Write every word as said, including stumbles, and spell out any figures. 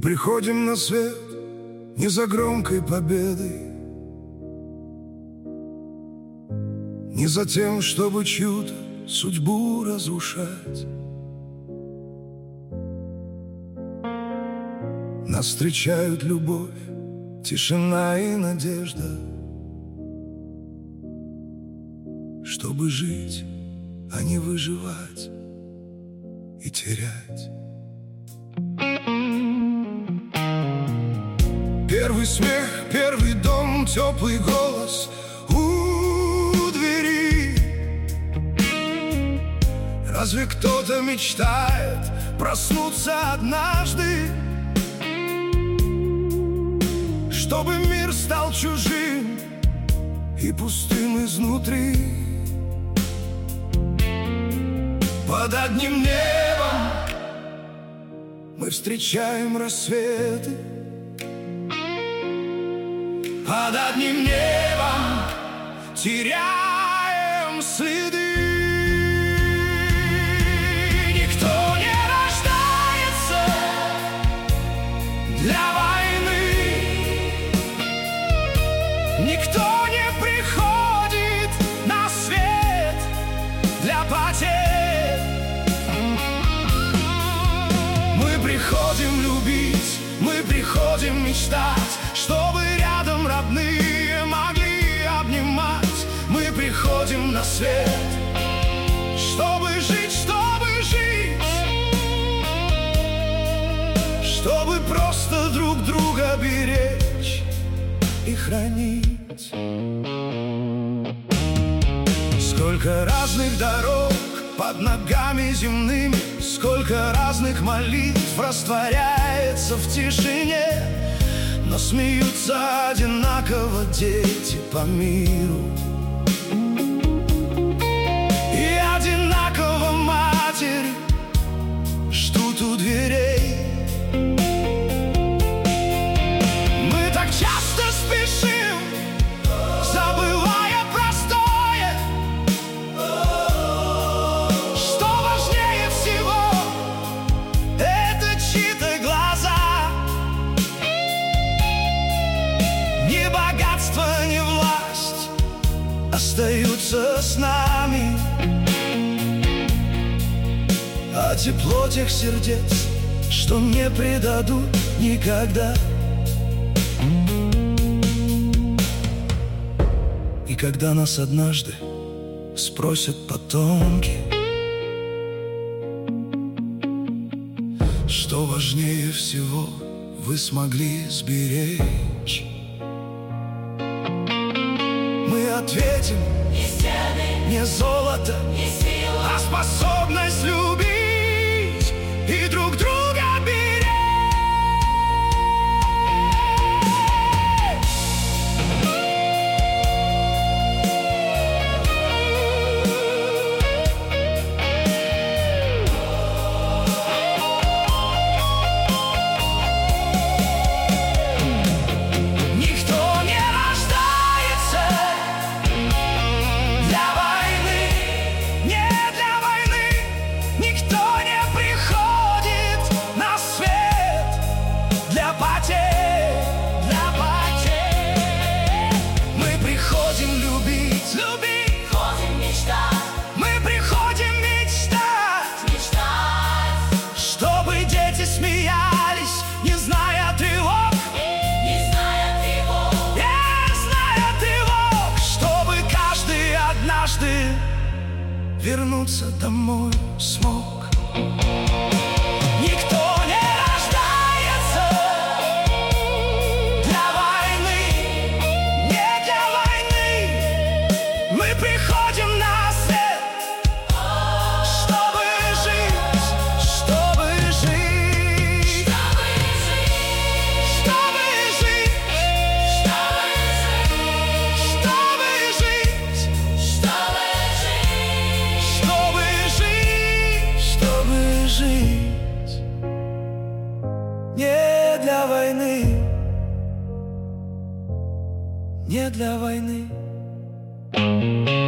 приходим на свет не за громкой победой, не за тем, чтобы чью-то судьбу разрушать. Нас встречают любовь, тишина и надежда, чтобы жить, а не выживать и терять. Первый смех, первый дом, теплый голос у двери. Разве кто-то мечтает проснуться однажды, чтобы мир стал чужим и пустым изнутри? Под одним небом мы встречаем рассветы, под одним небом теряем следы. Никто не рождается для войны, никто не приходит на свет для потерь. Мы приходим любить, мы приходим мечтать, чтобы рядом родные могли обнимать. Мы приходим на свет, чтобы жить, чтобы жить, чтобы просто друг друга беречь и хранить. Сколько разных дорог под ногами земными, сколько разных молитв растворяется в тишине, но смеются одинаково дети по миру, и одинаково матери ждут у дверей. Мы так часто спешим, забывая простое, что важнее всего — это чьи-то глаза. Ни богатство, ни власть остаются с нами, а тепло тех сердец, что не предадут никогда. И когда нас однажды спросят потомки, что важнее всего вы смогли сберечь, мы ответим: не стены, не золото, не сила, а способность любить и друг друга беречь. Смеялись, не зная тревог, не зная тревог, не зная тревог, чтобы каждый однажды вернуться домой смог. Никто не рождается для войны, не для войны. Мы приходим на свет, чтобы жить, чтобы жить. Не для войны, не для войны.